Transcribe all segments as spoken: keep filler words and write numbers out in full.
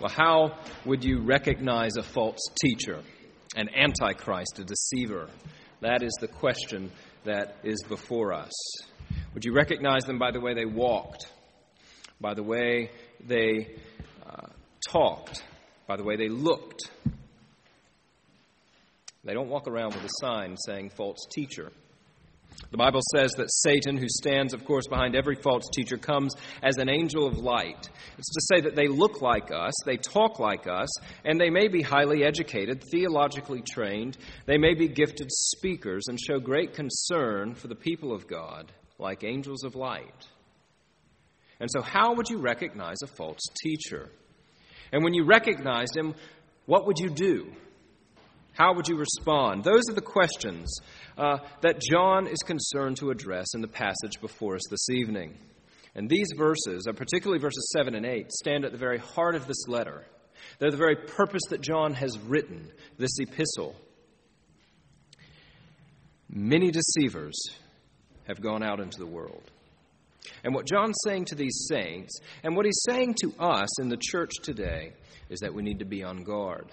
Well, how would you recognize a false teacher, an antichrist, a deceiver? That is the question that is before us. Would you recognize them by the way they walked, by the way they uh, talked, by the way they looked? They don't walk around with a sign saying false teacher. The Bible says that Satan, who stands, of course, behind every false teacher, comes as an angel of light. It's to say that they look like us, they talk like us, and they may be highly educated, theologically trained. They may be gifted speakers and show great concern for the people of God, like angels of light. And so how would you recognize a false teacher? And when you recognized him, what would you do? How would you respond? Those are the questions uh, that John is concerned to address in the passage before us this evening. And these verses, uh, particularly verses seven and eight, stand at the very heart of this letter. They're the very purpose that John has written this epistle. Many deceivers have gone out into the world. And what John's saying to these saints, and what he's saying to us in the church today, is that we need to be on guard.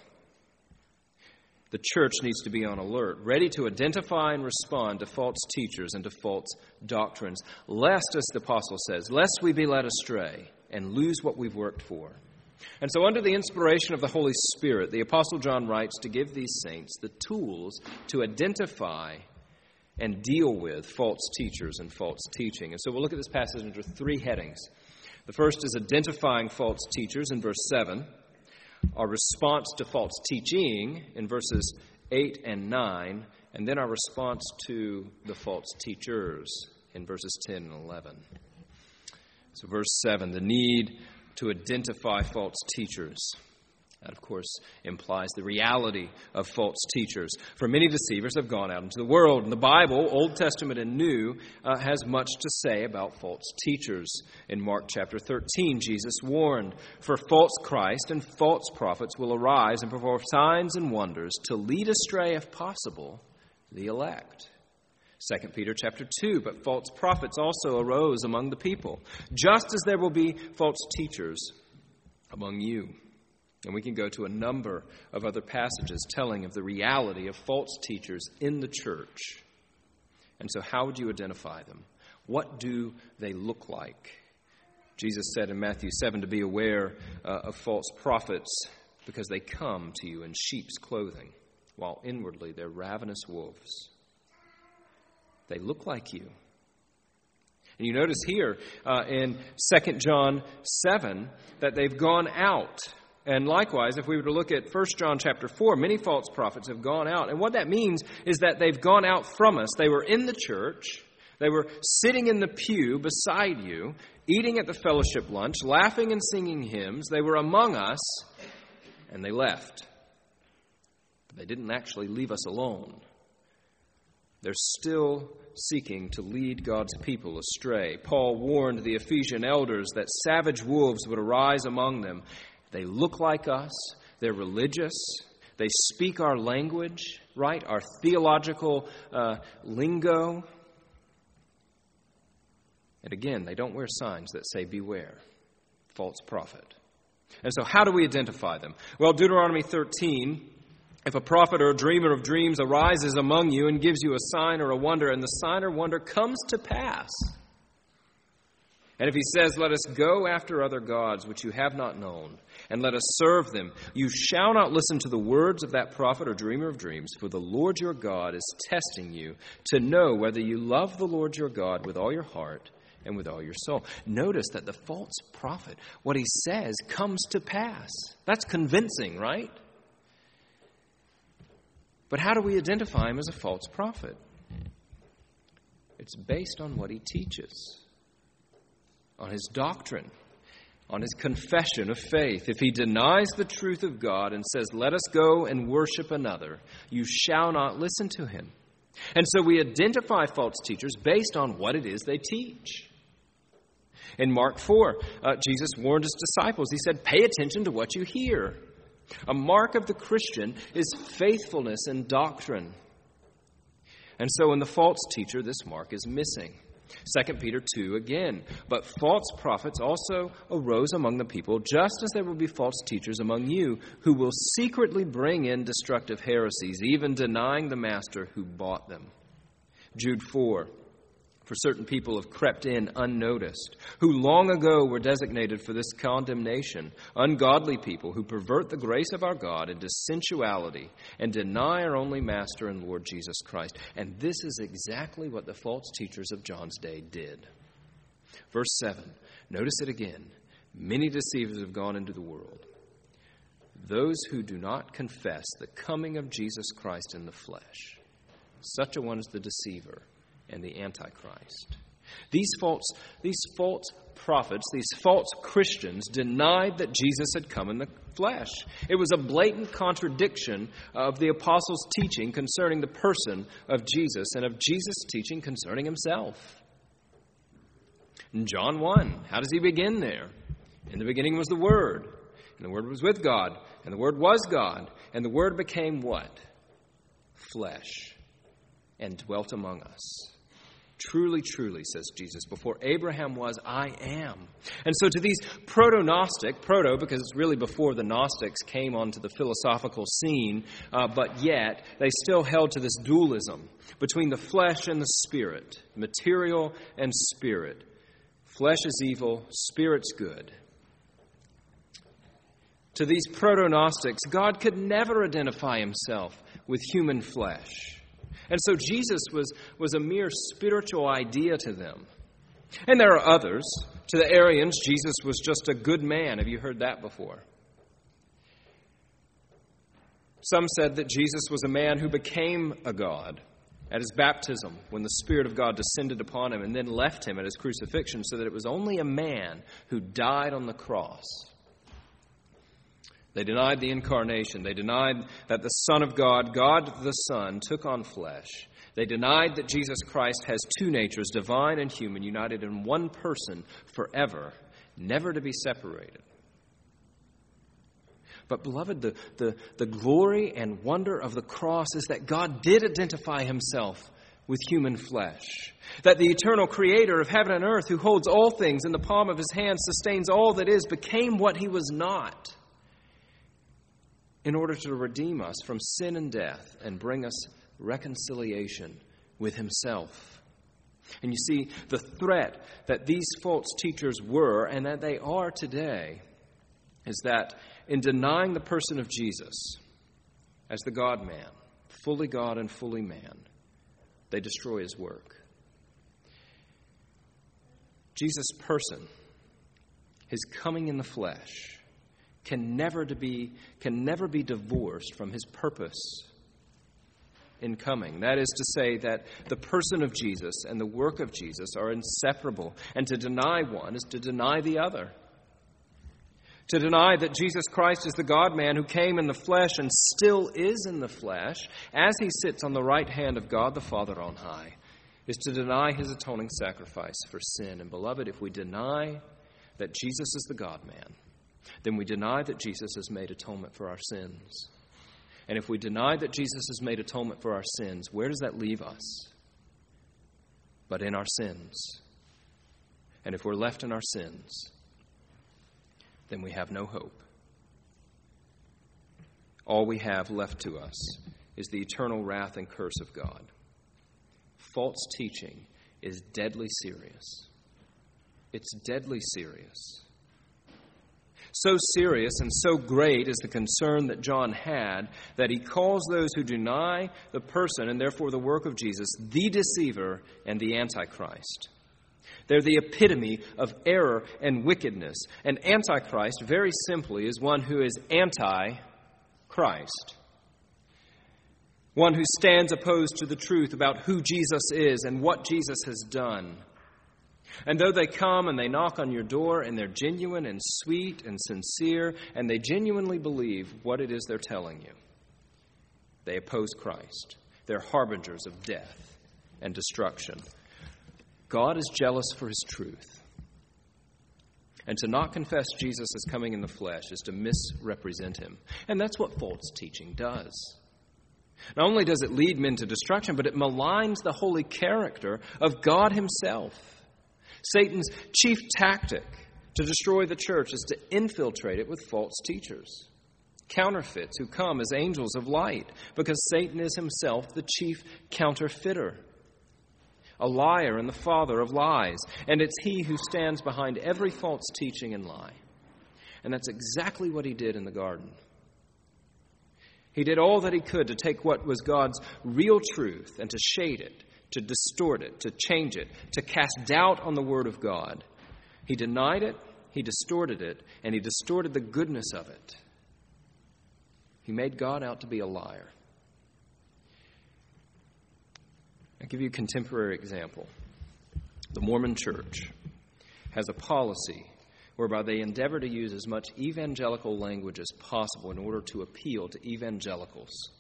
The church needs to be on alert, ready to identify and respond to false teachers and to false doctrines, lest, as the apostle says, lest we be led astray and lose what we've worked for. And so under the inspiration of the Holy Spirit, the apostle John writes to give these saints the tools to identify and deal with false teachers and false teaching. And so we'll look at this passage under three headings. The first is identifying false teachers in verse seven. Our response to false teaching in verses eight and nine, and then our response to the false teachers in verses ten and eleven. So verse seven, the need to identify false teachers. That, of course, implies the reality of false teachers. For many deceivers have gone out into the world. And the Bible, Old Testament and New, uh, has much to say about false teachers. In Mark chapter thirteen, Jesus warned, "For false Christ and false prophets will arise and perform signs and wonders to lead astray, if possible, the elect." Second Peter chapter two, "But false prophets also arose among the people, just as there will be false teachers among you." And we can go to a number of other passages telling of the reality of false teachers in the church. And so how would you identify them? What do they look like? Jesus said in Matthew seven to be aware uh, of false prophets because they come to you in sheep's clothing, while inwardly they're ravenous wolves. They look like you. And you notice here uh, in Second John seven that they've gone out. And likewise, if we were to look at First John chapter four, many false prophets have gone out. And what that means is that they've gone out from us. They were in the church. They were sitting in the pew beside you, eating at the fellowship lunch, laughing and singing hymns. They were among us, and they left. But they didn't actually leave us alone. They're still seeking to lead God's people astray. Paul warned the Ephesian elders that savage wolves would arise among them. They look like us, they're religious, they speak our language, right? Our theological uh, lingo. And again, they don't wear signs that say, "Beware, false prophet." And so how do we identify them? Well, Deuteronomy thirteen, "If a prophet or a dreamer of dreams arises among you and gives you a sign or a wonder, and the sign or wonder comes to pass, and if he says, 'Let us go after other gods which you have not known, and let us serve them,' you shall not listen to the words of that prophet or dreamer of dreams, for the Lord your God is testing you to know whether you love the Lord your God with all your heart and with all your soul." Notice that the false prophet, what he says, comes to pass. That's convincing, right? But how do we identify him as a false prophet? It's based on what he teaches, on his doctrine, on his confession of faith. If he denies the truth of God and says, "Let us go and worship another," you shall not listen to him. And so we identify false teachers based on what it is they teach. In Mark four, uh, Jesus warned his disciples. He said, "Pay attention to what you hear." A mark of the Christian is faithfulness in doctrine. And so in the false teacher, this mark is missing. Second Peter two again, but false prophets also arose among the people, just as there will be false teachers among you, who will secretly bring in destructive heresies, even denying the master who bought them. Jude four, for certain people have crept in unnoticed, who long ago were designated for this condemnation, ungodly people who pervert the grace of our God into sensuality and deny our only Master and Lord Jesus Christ. And this is exactly what the false teachers of John's day did. Verse seven, notice it again. Many deceivers have gone into the world, those who do not confess the coming of Jesus Christ in the flesh. Such a one is the deceiver and the Antichrist. These false, these false prophets, these false Christians denied that Jesus had come in the flesh. It was a blatant contradiction of the apostles' teaching concerning the person of Jesus and of Jesus' teaching concerning himself. In John one, how does he begin there? In the beginning was the Word, and the Word was with God, and the Word was God, and the Word became what? Flesh, and dwelt among us. Truly, truly, says Jesus, before Abraham was, I am. And so to these proto-Gnostic, proto because it's really before the Gnostics came onto the philosophical scene, uh, but yet they still held to this dualism between the flesh and the spirit, material and spirit. Flesh is evil, spirit's good. To these proto-Gnostics, God could never identify himself with human flesh. And so Jesus was, was a mere spiritual idea to them. And there are others. To the Arians, Jesus was just a good man. Have you heard that before? Some said that Jesus was a man who became a god at his baptism when the Spirit of God descended upon him and then left him at his crucifixion, so that it was only a man who died on the cross. They denied the incarnation. They denied that the Son of God, God the Son, took on flesh. They denied that Jesus Christ has two natures, divine and human, united in one person forever, never to be separated. But, beloved, the, the, the glory and wonder of the cross is that God did identify himself with human flesh. That the eternal creator of heaven and earth, who holds all things in the palm of his hand, sustains all that is, became what he was not, in order to redeem us from sin and death and bring us reconciliation with himself. And you see, the threat that these false teachers were, and that they are today, is that in denying the person of Jesus as the God-man, fully God and fully man, they destroy his work. Jesus' person, his coming in the flesh, can never to be can never be divorced from his purpose in coming. That is to say that the person of Jesus and the work of Jesus are inseparable, and to deny one is to deny the other. To deny that Jesus Christ is the God-man who came in the flesh and still is in the flesh as he sits on the right hand of God the Father on high is to deny his atoning sacrifice for sin. And beloved, if we deny that Jesus is the God-man, then we deny that Jesus has made atonement for our sins. And if we deny that Jesus has made atonement for our sins, where does that leave us? But in our sins. And if we're left in our sins, then we have no hope. All we have left to us is the eternal wrath and curse of God. False teaching is deadly serious. It's deadly serious. So serious and so great is the concern that John had that he calls those who deny the person and therefore the work of Jesus the deceiver and the Antichrist. They're the epitome of error and wickedness. And Antichrist, very simply, is one who is anti-Christ. One who stands opposed to the truth about who Jesus is and what Jesus has done. And though they come and they knock on your door and they're genuine and sweet and sincere and they genuinely believe what it is they're telling you, they oppose Christ. They're harbingers of death and destruction. God is jealous for his truth. And to not confess Jesus as coming in the flesh is to misrepresent him. And that's what false teaching does. Not only does it lead men to destruction, but it maligns the holy character of God himself. Satan's chief tactic to destroy the church is to infiltrate it with false teachers, counterfeits who come as angels of light, because Satan is himself the chief counterfeiter, a liar and the father of lies, and it's he who stands behind every false teaching and lie. And that's exactly what he did in the garden. He did all that he could to take what was God's real truth and to shade it, to distort it, to change it, to cast doubt on the Word of God. He denied it, he distorted it, and he distorted the goodness of it. He made God out to be a liar. I'll give you a contemporary example. The Mormon Church has a policy whereby they endeavor to use as much evangelical language as possible in order to appeal to evangelicals.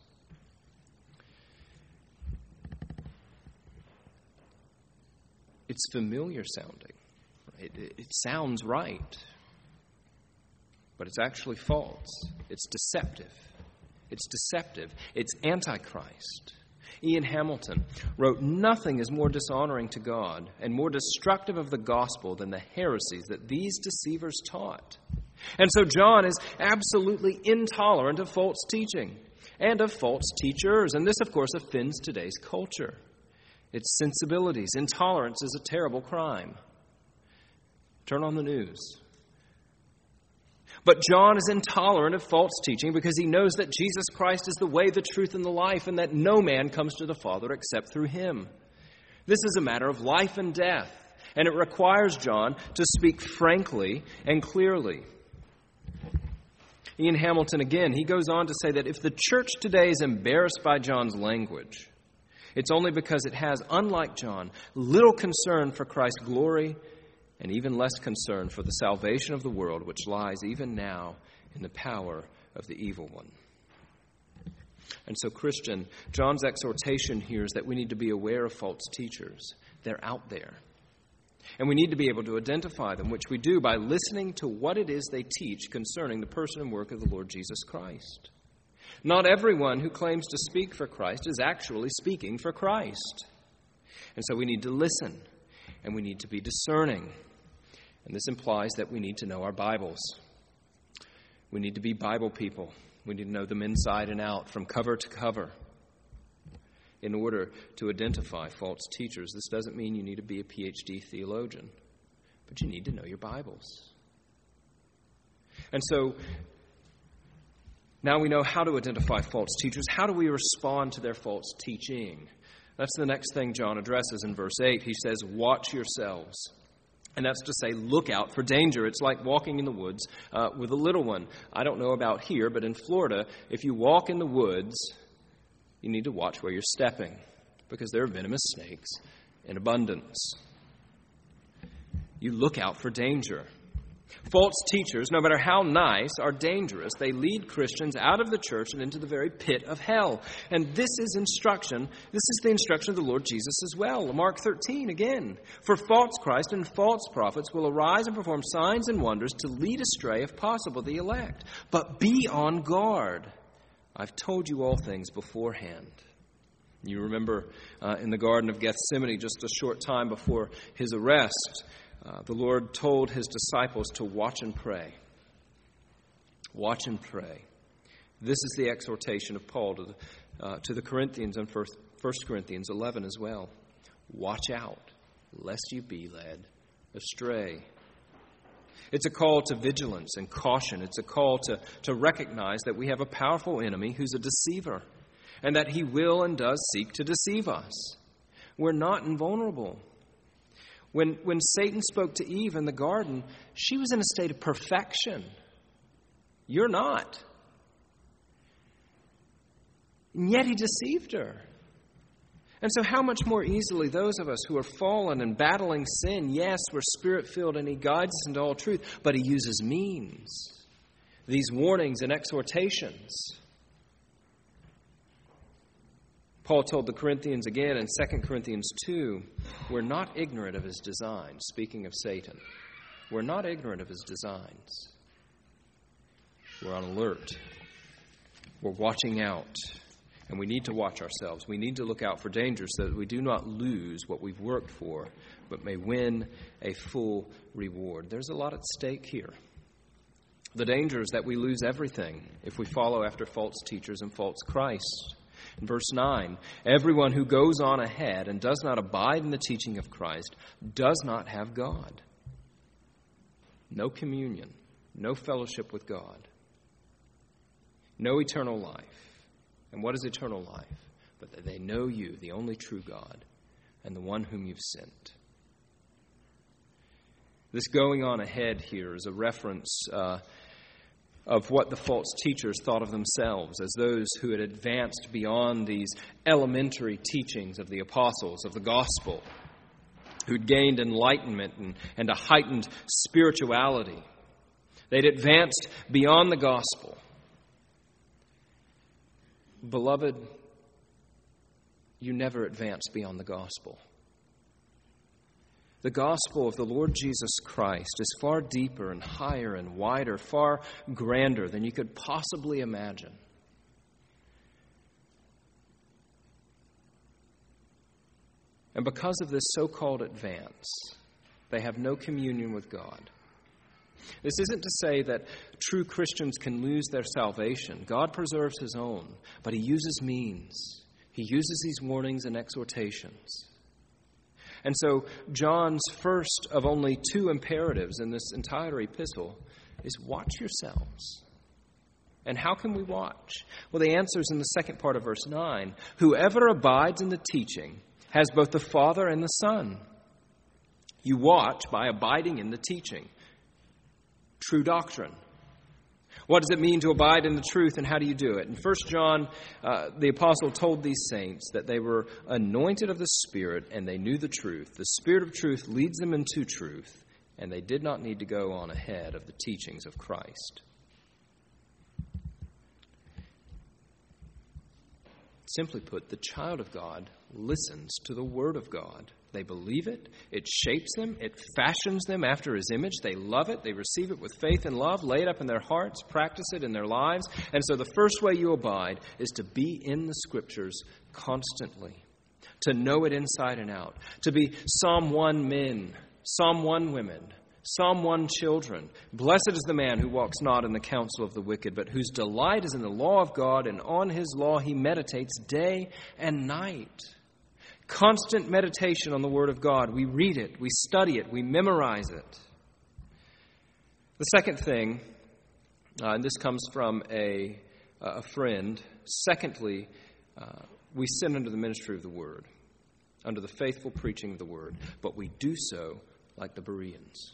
It's familiar sounding. It, it, it sounds right, but it's actually false. It's deceptive. It's deceptive. It's antichrist. Ian Hamilton wrote, "Nothing is more dishonoring to God and more destructive of the gospel than the heresies that these deceivers taught." And so John is absolutely intolerant of false teaching and of false teachers. And this, of course, offends today's culture. Its sensibilities. Intolerance is a terrible crime. Turn on the news. But John is intolerant of false teaching because he knows that Jesus Christ is the way, the truth, and the life, and that no man comes to the Father except through him. This is a matter of life and death, and it requires John to speak frankly and clearly. Ian Hamilton, again, he goes on to say that if the church today is embarrassed by John's language, it's only because it has, unlike John, little concern for Christ's glory and even less concern for the salvation of the world, which lies even now in the power of the evil one. And so, Christian, John's exhortation here is that we need to be aware of false teachers. They're out there. And we need to be able to identify them, which we do by listening to what it is they teach concerning the person and work of the Lord Jesus Christ. Not everyone who claims to speak for Christ is actually speaking for Christ. And so we need to listen, and we need to be discerning. And this implies that we need to know our Bibles. We need to be Bible people. We need to know them inside and out, from cover to cover, in order to identify false teachers. This doesn't mean you need to be a P H D theologian, but you need to know your Bibles. And so, now we know how to identify false teachers. How do we respond to their false teaching? That's the next thing John addresses in verse eight. He says, "Watch yourselves." And that's to say, look out for danger. It's like walking in the woods uh, with a little one. I don't know about here, but in Florida, if you walk in the woods, you need to watch where you're stepping, because there are venomous snakes in abundance. You look out for danger. False teachers, no matter how nice, are dangerous. They lead Christians out of the church and into the very pit of hell. And this is instruction. This is the instruction of the Lord Jesus as well. Mark thirteen again. "For false Christ and false prophets will arise and perform signs and wonders to lead astray, if possible, the elect. But be on guard. I've told you all things beforehand." You remember uh, in the Garden of Gethsemane, just a short time before his arrest, Uh, the Lord told his disciples to watch and pray. Watch and pray. This is the exhortation of Paul to the, uh, to the Corinthians in First Corinthians eleven as well. Watch out, lest you be led astray. It's a call to vigilance and caution. It's a call to, to recognize that we have a powerful enemy who's a deceiver, and that he will and does seek to deceive us. We're not invulnerable. When, when Satan spoke to Eve in the garden, she was in a state of perfection. You're not. And yet he deceived her. And so how much more easily those of us who are fallen and battling sin, yes, we're Spirit-filled and he guides us into all truth, but he uses means, these warnings and exhortations. Paul told the Corinthians again in Second Corinthians two, we're not ignorant of his designs, speaking of Satan. We're not ignorant of his designs. We're on alert. We're watching out. And we need to watch ourselves. We need to look out for danger so that we do not lose what we've worked for, but may win a full reward. There's a lot at stake here. The danger is that we lose everything if we follow after false teachers and false Christ. In verse nine, everyone who goes on ahead and does not abide in the teaching of Christ does not have God. No communion, no fellowship with God, no eternal life. And what is eternal life? But that they know you, the only true God, and the one whom you've sent. This going on ahead here is a reference uh, of what the false teachers thought of themselves as those who had advanced beyond these elementary teachings of the apostles, of the gospel, who'd gained enlightenment and, and a heightened spirituality. They'd advanced beyond the gospel. Beloved, you never advance beyond the gospel. The gospel of the Lord Jesus Christ is far deeper and higher and wider, far grander than you could possibly imagine. And because of this so-called advance, they have no communion with God. This isn't to say that true Christians can lose their salvation. God preserves his own, but he uses means. He uses these warnings and exhortations. And so John's first of only two imperatives in this entire epistle is watch yourselves. And how can we watch? Well, the answer is in the second part of verse nine. Whoever abides in the teaching has both the Father and the Son. You watch by abiding in the teaching. True doctrine. What does it mean to abide in the truth, and how do you do it? In First John, uh, the apostle told these saints that they were anointed of the Spirit and they knew the truth. The Spirit of truth leads them into truth, and they did not need to go on ahead of the teachings of Christ. Simply put, the child of God listens to the Word of God. They believe it. It shapes them. It fashions them after his image. They love it. They receive it with faith and love, lay it up in their hearts, practice it in their lives. And so the first way you abide is to be in the Scriptures constantly, to know it inside and out, to be Psalm one men, Psalm one women, Psalm one children. Blessed is the man who walks not in the counsel of the wicked, but whose delight is in the law of God, and on his law he meditates day and night. Constant meditation on the Word of God. We read it, we study it, we memorize it. The second thing, uh, and this comes from a, a friend, secondly, uh, we sit under the ministry of the Word, under the faithful preaching of the Word, but we do so like the Bereans,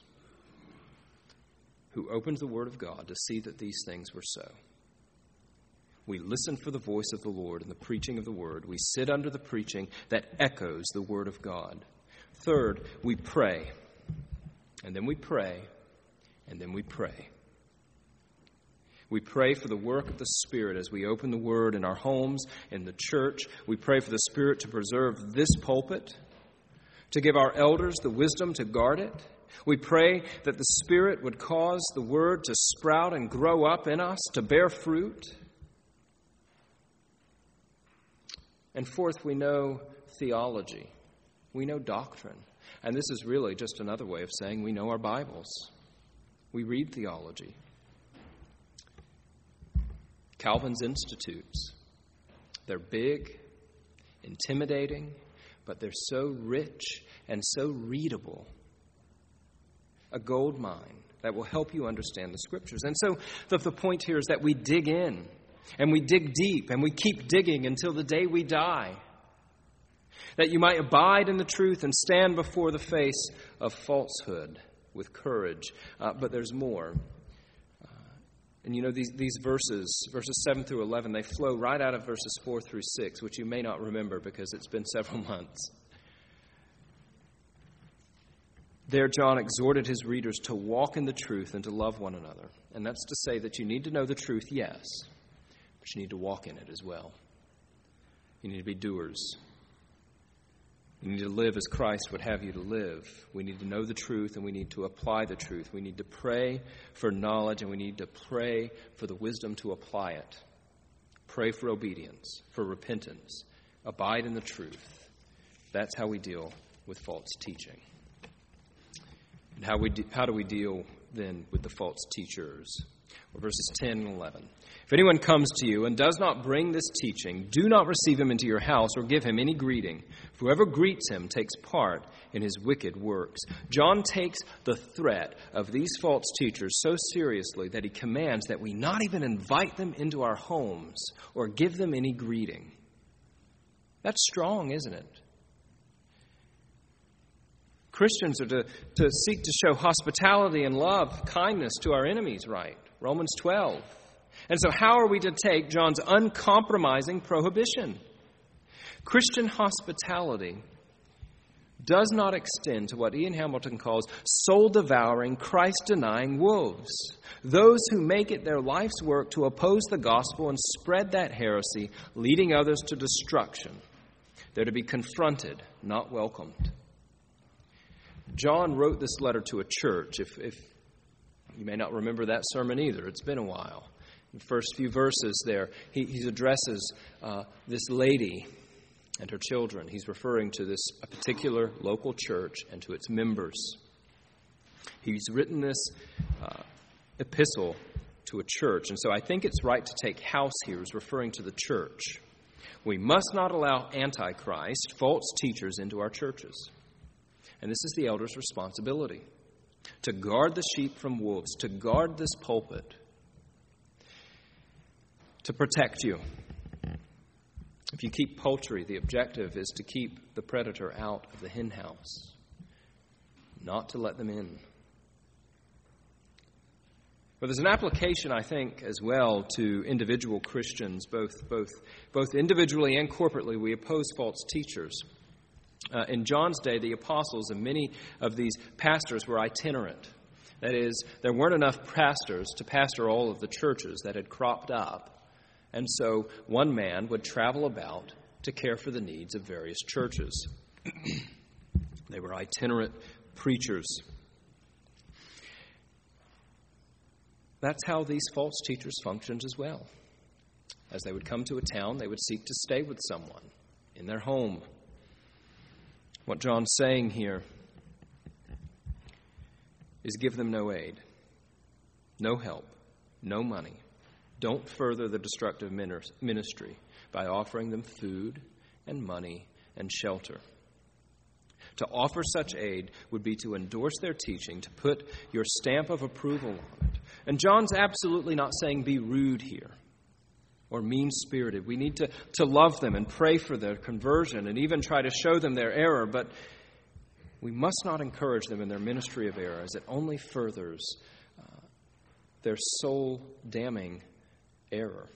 who opened the Word of God to see that these things were so. We listen for the voice of the Lord in the preaching of the Word. We sit under the preaching that echoes the Word of God. Third, we pray. And then we pray. And then we pray. We pray for the work of the Spirit as we open the Word in our homes, in the church. We pray for the Spirit to preserve this pulpit, to give our elders the wisdom to guard it. We pray that the Spirit would cause the Word to sprout and grow up in us, to bear fruit. And fourth, we know theology. We know doctrine. And this is really just another way of saying we know our Bibles. We read theology. Calvin's Institutes. They're big, intimidating, but they're so rich and so readable. A gold mine that will help you understand the Scriptures. And so the, the point here is that we dig in. And we dig deep, and we keep digging until the day we die, that you might abide in the truth and stand before the face of falsehood with courage. Uh, but there's more. Uh, and you know, these, these verses, verses seven through eleven, they flow right out of verses four through six, which you may not remember because it's been several months. There, John exhorted his readers to walk in the truth and to love one another. And that's to say that you need to know the truth, yes. But you need to walk in it as well. You need to be doers. You need to live as Christ would have you to live. We need to know the truth and we need to apply the truth. We need to pray for knowledge and we need to pray for the wisdom to apply it. pray for obedience, for repentance, abide in the truth. That's how we deal with false teaching. And how we de- how do we deal then with the false teachers? Well, verses ten and eleven. If anyone comes to you and does not bring this teaching, do not receive him into your house or give him any greeting. For whoever greets him takes part in his wicked works. John takes the threat of these false teachers so seriously that he commands that we not even invite them into our homes or give them any greeting. That's strong, isn't it? Christians are to, to seek to show hospitality and love, kindness to our enemies, right? Romans twelve. And so how are we to take John's uncompromising prohibition? Christian hospitality does not extend to what Ian Hamilton calls soul-devouring, Christ-denying wolves. Those who make it their life's work to oppose the gospel and spread that heresy, leading others to destruction. They're to be confronted, not welcomed. John wrote this letter to a church. If, if you may not remember that sermon either, it's been a while. In the first few verses there, he, he addresses uh, this lady and her children. He's referring to this a particular local church and to its members. He's written this uh, epistle to a church, and so I think it's right to take house here as referring to the church. We must not allow Antichrist, false teachers, into our churches. And this is the elder's responsibility, to guard the sheep from wolves, to guard this pulpit, to protect you. If you keep poultry, the objective is to keep the predator out of the hen house, not to let them in. But there's an application, I think, as well to individual Christians, both both both individually and corporately. We oppose false teachers. Uh, in John's day, the apostles and many of these pastors were itinerant. That is, there weren't enough pastors to pastor all of the churches that had cropped up. And so one man would travel about to care for the needs of various churches. They were itinerant preachers. That's how these false teachers functioned as well. As they would come to a town, they would seek to stay with someone in their home. What John's saying here is give them no aid, no help, no money. Don't further the destructive ministry by offering them food and money and shelter. To offer such aid would be to endorse their teaching, to put your stamp of approval on it. And John's absolutely not saying be rude here or mean-spirited. We need to, to love them and pray for their conversion and even try to show them their error, but we must not encourage them in their ministry of error, as it only furthers uh, their soul-damning error.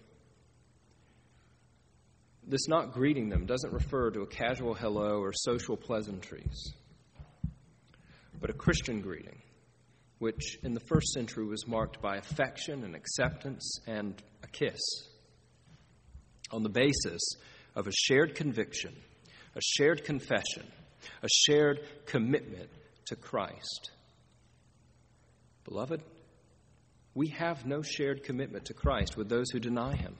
This not greeting them doesn't refer to a casual hello or social pleasantries, but a Christian greeting, which in the first century was marked by affection and acceptance and a kiss, on the basis of a shared conviction, a shared confession, a shared commitment to Christ. Beloved, we have no shared commitment to Christ with those who deny him.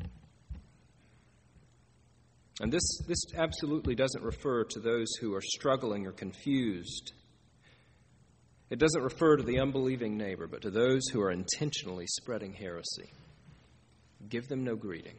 And this, this absolutely doesn't refer to those who are struggling or confused. It doesn't refer to the unbelieving neighbor, but to those who are intentionally spreading heresy. Give them no greeting.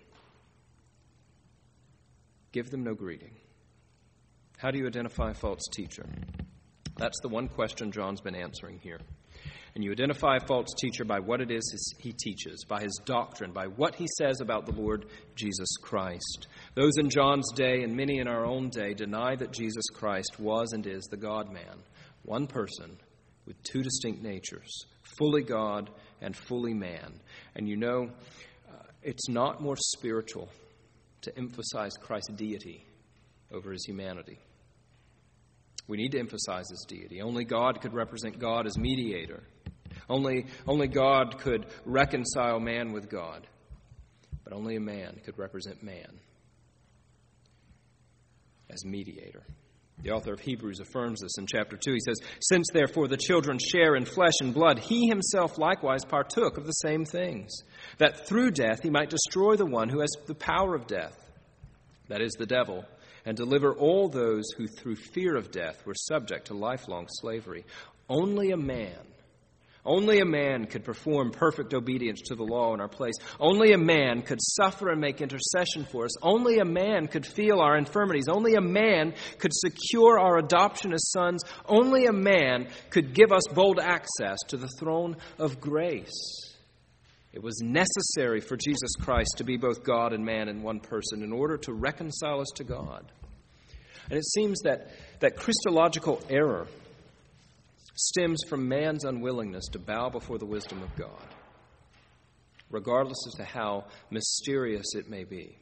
Give them no greeting. How do you identify a false teacher? That's the one question John's been answering here. And you identify a false teacher by what it is he teaches, by his doctrine, by what he says about the Lord Jesus Christ. Those in John's day and many in our own day deny that Jesus Christ was and is the God-man, one person with two distinct natures, fully God and fully man. And you know, uh, it's not more spiritual to emphasize Christ's deity over his humanity. We need to emphasize his deity. Only God could represent God as mediator. Only, only God could reconcile man with God. But only a man could represent man as mediator. The author of Hebrews affirms this in chapter two. He says, "Since therefore the children share in flesh and blood, he himself likewise partook of the same things, that through death he might destroy the one who has the power of death, that is, the devil, and deliver all those who through fear of death were subject to lifelong slavery." Only a man, only a man could perform perfect obedience to the law in our place. Only a man could suffer and make intercession for us. Only a man could feel our infirmities. Only a man could secure our adoption as sons. Only a man could give us bold access to the throne of grace. It was necessary for Jesus Christ to be both God and man in one person in order to reconcile us to God. And it seems that, that Christological error stems from man's unwillingness to bow before the wisdom of God, regardless as to how mysterious it may be.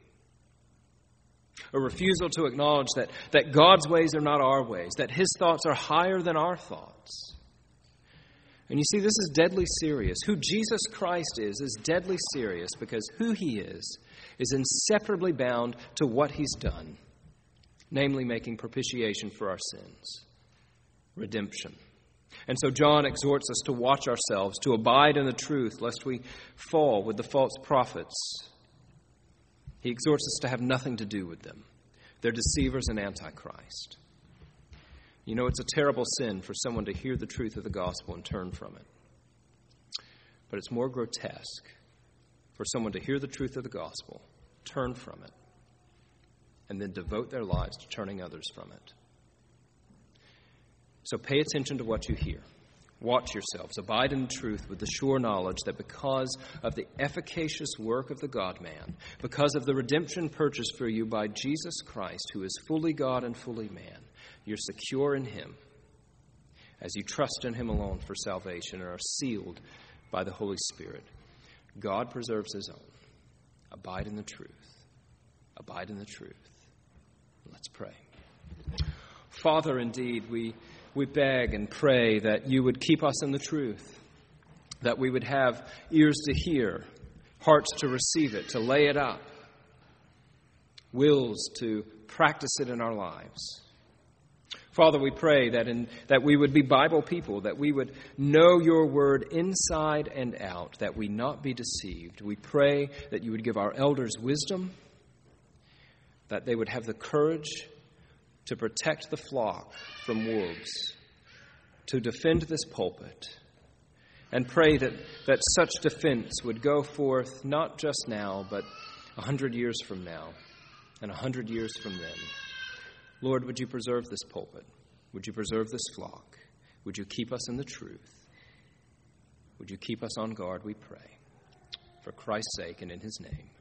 A refusal to acknowledge that, that God's ways are not our ways, that his thoughts are higher than our thoughts. And you see, this is deadly serious. Who Jesus Christ is, is deadly serious because who he is, is inseparably bound to what he's done, namely making propitiation for our sins, redemption. And so John exhorts us to watch ourselves, to abide in the truth, lest we fall with the false prophets. He exhorts us to have nothing to do with them. They're deceivers and antichrist. You know, it's a terrible sin for someone to hear the truth of the gospel and turn from it. But it's more grotesque for someone to hear the truth of the gospel, turn from it, and then devote their lives to turning others from it. So pay attention to what you hear. Watch yourselves. Abide in the truth with the sure knowledge that because of the efficacious work of the God-man, because of the redemption purchased for you by Jesus Christ, who is fully God and fully man, you're secure in him as you trust in him alone for salvation and are sealed by the Holy Spirit. God preserves his own. Abide in the truth. Abide in the truth. Let's pray. Father, indeed, we... We beg and pray that you would keep us in the truth, that we would have ears to hear, hearts to receive it, to lay it up, wills to practice it in our lives. Father, we pray that in, that we would be Bible people, that we would know your word inside and out, that we not be deceived. We pray that you would give our elders wisdom, that they would have the courage to protect the flock from wolves, to defend this pulpit, and pray that, that such defense would go forth not just now, but a hundred years from now, and a hundred years from then. Lord, would you preserve this pulpit? Would you preserve this flock? Would you keep us in the truth? Would you keep us on guard, we pray, for Christ's sake and in his name.